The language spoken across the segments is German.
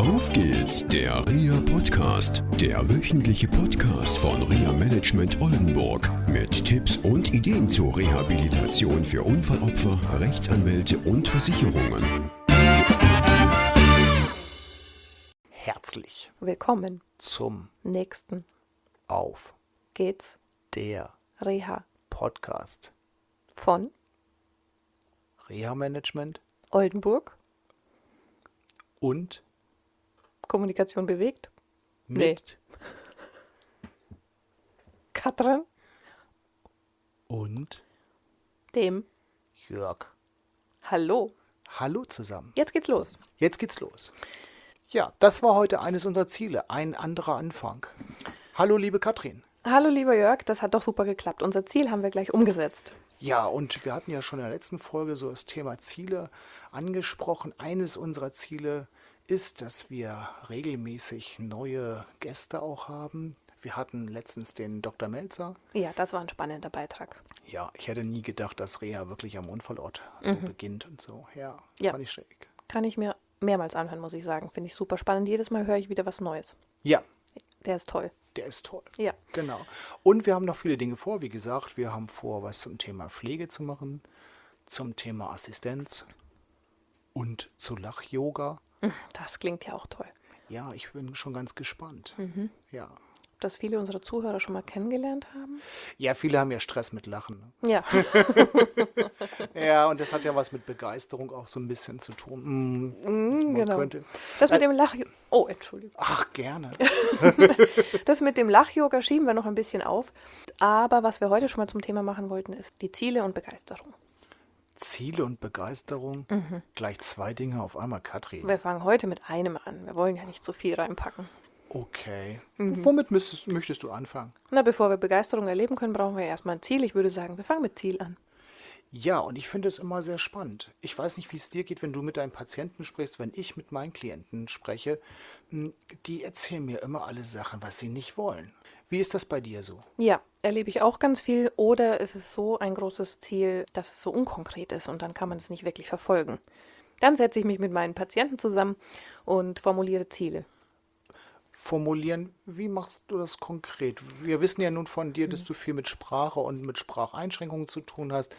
Auf geht's, der RIA Podcast, der wöchentliche Podcast von RIA Management Oldenburg mit Tipps und Ideen zur Rehabilitation für Unfallopfer, Rechtsanwälte und Versicherungen. Herzlich Willkommen zum nächsten Auf geht's der Reha Podcast von Reha Management Oldenburg. und Kommunikation bewegt. mit Katrin, und dem Jörg. Hallo. Hallo zusammen. Jetzt geht's los. Jetzt geht's los. Ja, das war heute eines unserer Ziele, ein anderer Anfang. Hallo liebe Katrin. Hallo lieber Jörg, das hat doch super geklappt. Unser Ziel haben wir gleich umgesetzt. Ja, und wir hatten ja schon in der letzten Folge so das Thema Ziele angesprochen. Eines unserer Ziele ist, dass wir regelmäßig neue Gäste auch haben. Wir hatten letztens den Dr. Melzer. Ja, das war ein spannender Beitrag. Ja, ich hätte nie gedacht, dass Reha wirklich am Unfallort so beginnt und so. Ja, Ja. fand ich schräg. Kann ich mir mehrmals anhören, muss ich sagen. Finde ich super spannend. Jedes Mal höre ich wieder was Neues. Ja, Der ist toll. der ist toll. Ja. Genau. Und wir haben noch viele Dinge vor. Wie gesagt, wir haben vor, was zum Thema Pflege zu machen, zum Thema Assistenz und zu Lach-Yoga. Das klingt ja auch toll. Ja, ich bin schon ganz gespannt. Ja. Dass viele unserer Zuhörer schon mal kennengelernt haben. Ja, viele haben ja Stress mit Lachen. Ja. Ja, und das hat ja was mit Begeisterung auch so ein bisschen zu tun. Man genau. könnte. Das mit dem Oh, Entschuldigung. Ach, gerne. Das mit dem Lach-Yoga schieben wir noch ein bisschen auf. Aber was wir heute schon mal zum Thema machen wollten, ist die Ziele und Begeisterung. Ziele und Begeisterung. Gleich zwei Dinge auf einmal, Katrin. Wir fangen heute mit einem an. Wir wollen ja nicht so viel reinpacken. Okay. Womit möchtest du anfangen? Na, bevor wir Begeisterung erleben können, brauchen wir erstmal ein Ziel. Ich würde sagen, wir fangen mit Ziel an. Ja, und ich finde es immer sehr spannend. Ich weiß nicht, wie es dir geht, wenn du mit deinen Patienten sprichst, wenn ich mit meinen Klienten spreche. Die erzählen mir immer alle Sachen, was sie nicht wollen. Wie ist das bei dir so? Ja, erlebe ich auch ganz viel. Oder ist es so ein großes Ziel, dass es so unkonkret ist und dann kann man es nicht wirklich verfolgen. Dann setze ich mich mit meinen Patienten zusammen und formuliere Ziele. Formulieren, wie machst du das konkret? Wir wissen ja nun von dir, dass du viel mit Sprache und mit Spracheinschränkungen zu tun hast.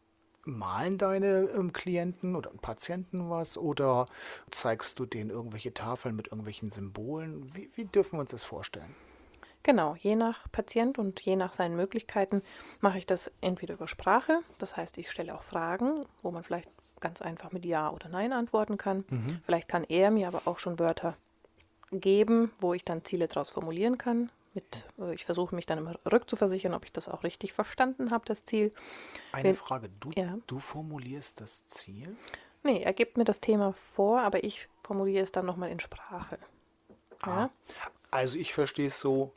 Malen deine Klienten oder Patienten was oder zeigst du denen irgendwelche Tafeln mit irgendwelchen Symbolen? Wie dürfen wir uns das vorstellen? Genau, je nach Patient und je nach seinen Möglichkeiten mache ich das entweder über Sprache. Das heißt, ich stelle auch Fragen, wo man vielleicht ganz einfach mit Ja oder Nein antworten kann. Vielleicht kann er mir aber auch schon Wörter geben, wo ich dann Ziele daraus formulieren kann. Ich versuche mich dann immer rückzuversichern, ob ich das auch richtig verstanden habe, das Ziel. Eine Frage, Ja. du formulierst das Ziel? Nee, er gibt mir das Thema vor, aber ich formuliere es dann nochmal in Sprache. Ja? Also ich verstehe es so,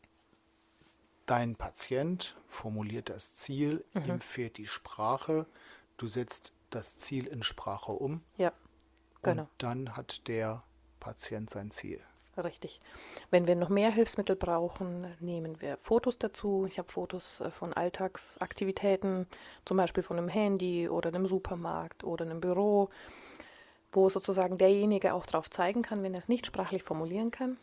dein Patient formuliert das Ziel, ihm fehlt die Sprache, du setzt das Ziel in Sprache um Ja, genau. und dann hat der Patient sein Ziel. Richtig. Wenn wir noch mehr Hilfsmittel brauchen, nehmen wir Fotos dazu. Ich habe Fotos von Alltagsaktivitäten, zum Beispiel von einem Handy oder einem Supermarkt oder einem Büro, wo sozusagen derjenige auch drauf zeigen kann, wenn er es nicht sprachlich formulieren kann.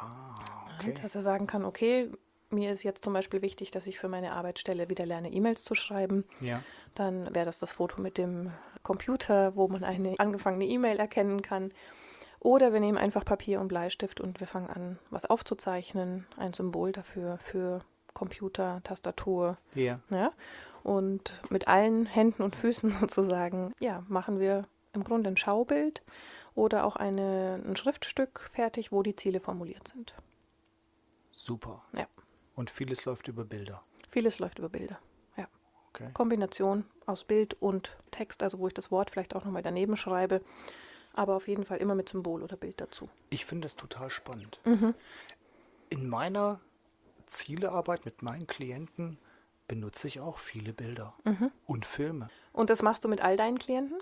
Okay. Dass er sagen kann, okay, mir ist jetzt zum Beispiel wichtig, dass ich für meine Arbeitsstelle wieder lerne, E-Mails zu schreiben. Ja. Dann wäre das Foto mit dem Computer, wo man eine angefangene E-Mail erkennen kann. Oder wir nehmen einfach Papier und Bleistift und wir fangen an, was aufzuzeichnen, ein Symbol dafür, für Computer, Tastatur. Ja. Ja? Und mit allen Händen und Füßen sozusagen, ja, machen wir im Grunde ein Schaubild oder auch ein Schriftstück fertig, wo die Ziele formuliert sind. Super. Ja, Und vieles läuft über Bilder. vieles läuft über Bilder. Ja. Okay. Kombination aus Bild und Text, also wo ich das Wort vielleicht auch nochmal daneben schreibe. Aber auf jeden Fall immer mit Symbol oder Bild dazu. Ich finde das total spannend. In meiner Zielearbeit mit meinen Klienten benutze ich auch viele Bilder und Filme. Und das machst du mit all deinen Klienten?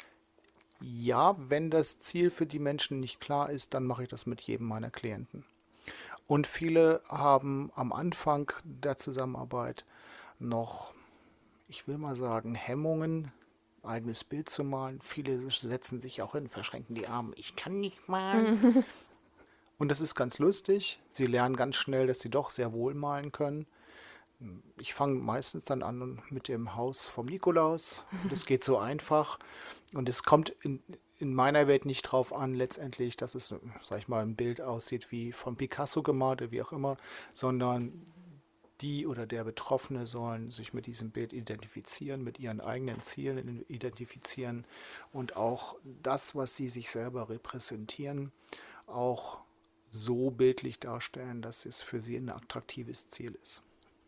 Ja, wenn das Ziel für die Menschen nicht klar ist, dann mache ich das mit jedem meiner Klienten. Und viele haben am Anfang der Zusammenarbeit noch, ich will mal sagen, Hemmungen, eigenes Bild zu malen. Viele setzen sich auch hin, verschränken die Arme. Ich kann nicht malen. Und das ist ganz lustig. Sie lernen ganz schnell, dass sie doch sehr wohl malen können. Ich fange meistens dann an mit dem Haus vom Nikolaus. Das geht so einfach. Und es kommt in meiner Welt nicht drauf an, letztendlich, dass es, sag ich mal, ein Bild aussieht wie von Picasso gemalt oder wie auch immer, sondern die oder der Betroffene sollen sich mit diesem Bild identifizieren, mit ihren eigenen Zielen identifizieren und auch das, was sie sich selber repräsentieren, auch so bildlich darstellen, dass es für sie ein attraktives Ziel ist.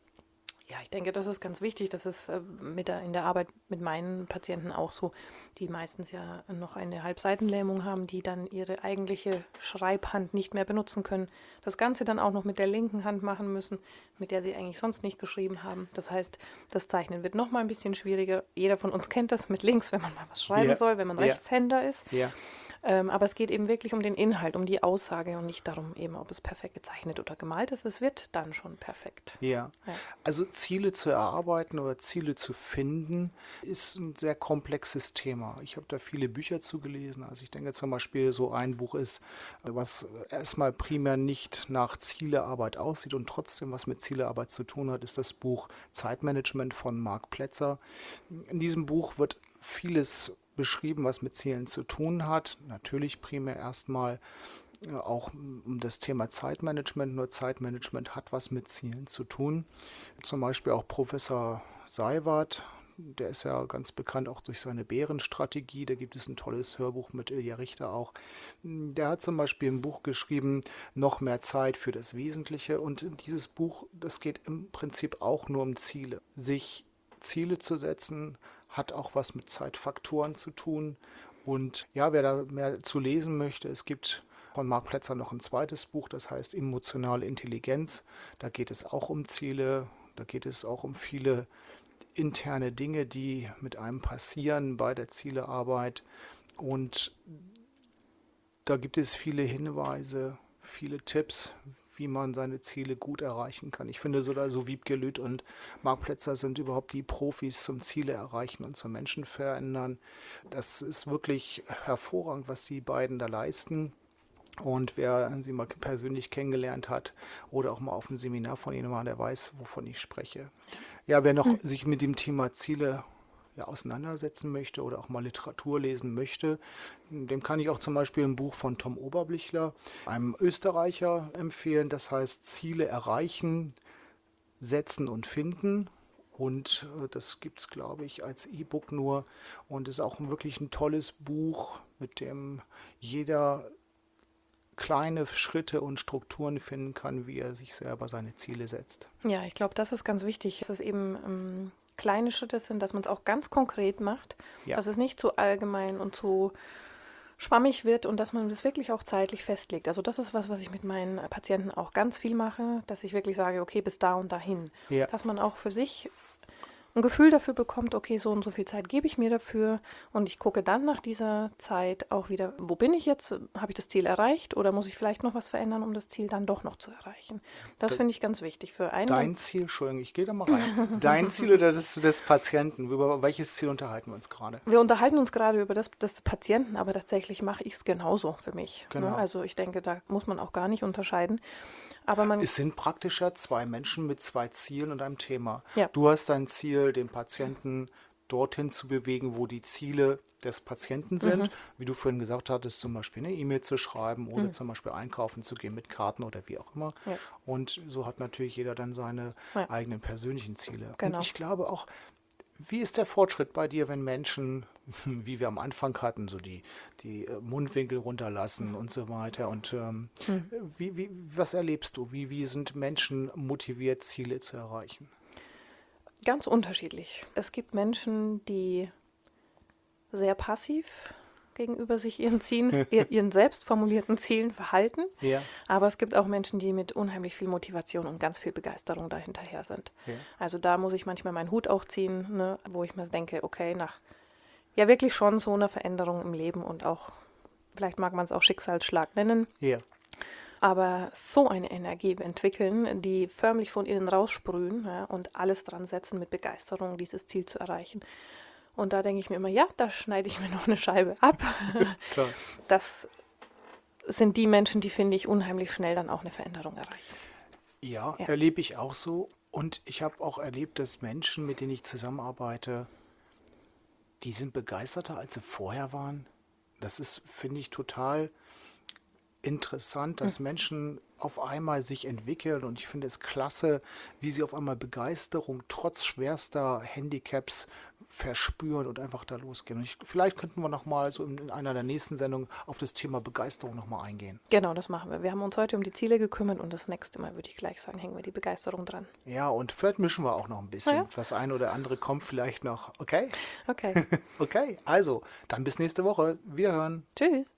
Ja, ich denke, das ist ganz wichtig. Das ist in der Arbeit mit meinen Patienten auch so, die meistens ja noch eine Halbseitenlähmung haben, die dann ihre eigentliche Schreibhand nicht mehr benutzen können. Das Ganze dann auch noch mit der linken Hand machen müssen, mit der sie eigentlich sonst nicht geschrieben haben. Das heißt, das Zeichnen wird noch mal ein bisschen schwieriger. Jeder von uns kennt das mit links, wenn man mal was schreiben soll, wenn man Rechtshänder ist. Ja. Aber es geht eben wirklich um den Inhalt, um die Aussage und nicht darum, eben, ob es perfekt gezeichnet oder gemalt ist. Es wird dann schon perfekt. Ja, also Ziele zu erarbeiten oder Ziele zu finden, ist ein sehr komplexes Thema. Ich habe da viele Bücher zu gelesen. Also ich denke zum Beispiel, so ein Buch ist, was erstmal primär nicht nach Zielearbeit aussieht und trotzdem was mit Zielearbeit zu tun hat, ist das Buch Zeitmanagement von Marc Plätzer. In diesem Buch wird vieles beschrieben, was mit Zielen zu tun hat. Natürlich primär erstmal auch um das Thema Zeitmanagement. Nur Zeitmanagement hat was mit Zielen zu tun. Zum Beispiel auch Professor Seiwert, der ist ja ganz bekannt auch durch seine Bärenstrategie. Da gibt es ein tolles Hörbuch mit Ilja Richter auch. Der hat zum Beispiel ein Buch geschrieben, Noch mehr Zeit für das Wesentliche. Und dieses Buch, das geht im Prinzip auch nur um Ziele. Sich Ziele zu setzen, hat auch was mit Zeitfaktoren zu tun. Und ja, wer da mehr zu lesen möchte, es gibt von Marc Plätzer noch ein zweites Buch, das heißt Emotionale Intelligenz. Da geht es auch um Ziele, da geht es auch um viele interne Dinge, die mit einem passieren bei der Zielearbeit. Und da gibt es viele Hinweise, viele Tipps, wie man seine Ziele gut erreichen kann. Ich finde so Wiebke Lüth und Marc Plätzer sind überhaupt die Profis zum Ziele erreichen und zum Menschen verändern. Das ist wirklich hervorragend, was die beiden da leisten. Und wer sie mal persönlich kennengelernt hat oder auch mal auf einem Seminar von ihnen war, der weiß, wovon ich spreche. Ja, wer noch sich mit dem Thema Ziele auseinandersetzen möchte oder auch mal Literatur lesen möchte, dem kann ich auch zum Beispiel ein Buch von Tom Oberblichler, einem Österreicher, empfehlen. Das heißt Ziele erreichen, setzen und finden. Und das gibt es, glaube ich, als E-Book nur. Und ist auch wirklich ein tolles Buch, mit dem jeder kleine Schritte und Strukturen finden kann, wie er sich selber seine Ziele setzt. Ja, ich glaube, das ist ganz wichtig, dass es eben kleine Schritte sind, dass man es auch ganz konkret macht, dass es nicht zu allgemein und zu schwammig wird und dass man das wirklich auch zeitlich festlegt. Also das ist was ich mit meinen Patienten auch ganz viel mache, dass ich wirklich sage, okay, bis da und dahin. Ja. Dass man auch für sich ein Gefühl dafür bekommt, okay, so und so viel Zeit gebe ich mir dafür und ich gucke dann nach dieser Zeit auch wieder, wo bin ich jetzt? Habe ich das Ziel erreicht oder muss ich vielleicht noch was verändern, um das Ziel dann doch noch zu erreichen? Das finde ich ganz wichtig für einen. Dein Ziel, Entschuldigung, ich gehe da mal rein. Dein Ziel oder das des Patienten? Über welches Ziel unterhalten wir uns gerade? Wir unterhalten uns gerade über das des Patienten, aber tatsächlich mache ich es genauso für mich. Genau. Ne? Also ich denke, da muss man auch gar nicht unterscheiden. Aber es sind praktisch ja zwei Menschen mit zwei Zielen und einem Thema. Ja. Du hast dein Ziel, den Patienten dorthin zu bewegen, wo die Ziele des Patienten sind. Wie du vorhin gesagt hattest, zum Beispiel eine E-Mail zu schreiben oder zum Beispiel einkaufen zu gehen mit Karten oder wie auch immer. Ja. Und so hat natürlich jeder dann seine eigenen persönlichen Ziele. Genau. Und ich glaube auch, wie ist der Fortschritt bei dir, wenn Menschen, wie wir am Anfang hatten, so die Mundwinkel runterlassen und so weiter? Und was erlebst du? Wie sind Menschen motiviert, Ziele zu erreichen? Ganz unterschiedlich. Es gibt Menschen, die sehr passiv gegenüber sich ihren selbst formulierten Zielen verhalten. Ja. Aber es gibt auch Menschen, die mit unheimlich viel Motivation und ganz viel Begeisterung dahinterher sind. Ja. Also da muss ich manchmal meinen Hut auch ziehen, ne, wo ich mir denke, okay, nach wirklich schon so einer Veränderung im Leben und auch, vielleicht mag man es auch Schicksalsschlag nennen. Ja. Aber so eine Energie entwickeln, die förmlich von innen raussprühen, und alles dran setzen mit Begeisterung, dieses Ziel zu erreichen. Und da denke ich mir immer, ja, da schneide ich mir noch eine Scheibe ab. Das sind die Menschen, die, finde ich, unheimlich schnell dann auch eine Veränderung erreichen. Ja, erlebe ich auch so. Und ich habe auch erlebt, dass Menschen, mit denen ich zusammenarbeite, die sind begeisterter, als sie vorher waren. Das ist, finde ich, total interessant, dass Menschen auf einmal sich entwickeln. Und ich finde es klasse, wie sie auf einmal Begeisterung trotz schwerster Handicaps verspüren und einfach da losgehen. Und vielleicht könnten wir nochmal so in einer der nächsten Sendungen auf das Thema Begeisterung nochmal eingehen. Genau, das machen wir. Wir haben uns heute um die Ziele gekümmert und das nächste Mal, würde ich gleich sagen, hängen wir die Begeisterung dran. Ja, und vielleicht mischen wir auch noch ein bisschen. Ja. Das eine oder andere kommt vielleicht noch. Okay? Okay. Okay, also, dann bis nächste Woche. Wiederhören. Tschüss.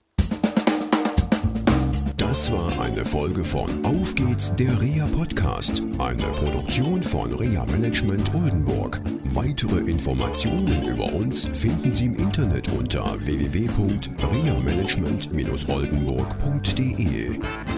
Das war eine Folge von Auf geht's, der REHA Podcast, eine Produktion von REHA Management Oldenburg. Weitere Informationen über uns finden Sie im Internet unter www.rehamanagement-oldenburg.de.